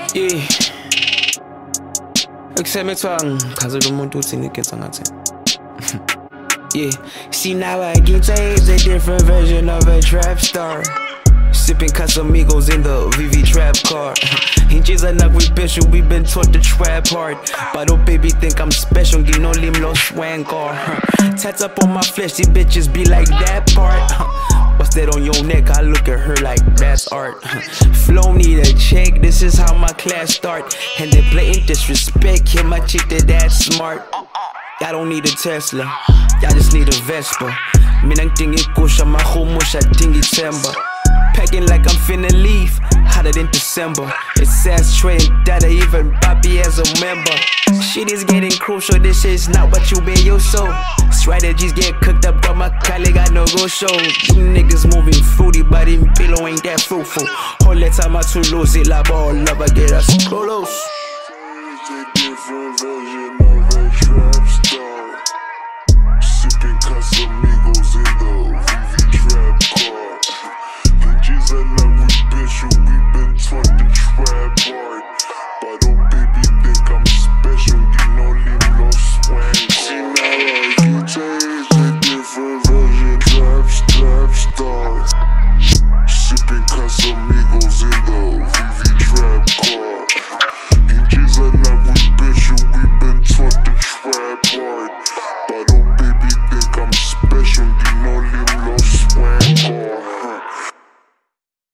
Yeah. Ekusemethwa ngichazela umuntu uthi ngigenza ngathi. Yeah. See now I get is a different version of a trap star. Sipping Casamigos in the VV trap car. Hinges are not with special, we been taught the trap hard. But oh baby think I'm special, get no lim, no swang car. Tats up on my flesh, these bitches be like that part. What's that on your neck? I look at her like that's art. Flow need a check, this is how my class start. And they blatant disrespect, hit my chick that smart. Y'all don't need a Tesla, y'all just need a Vespa. Mina ngitingi kusha mahumusha tingi temba. Packing like I'm finna leave, hotter than December. It's ashtray and data, even Bobby as a member. Shit is getting crucial, this shit's not what you been used to. Strategies get cooked up, but my colleague got no go show. You niggas moving fruity, but in pillow ain't that fruitful. Whole that time I too lose it, like all love, I get us close.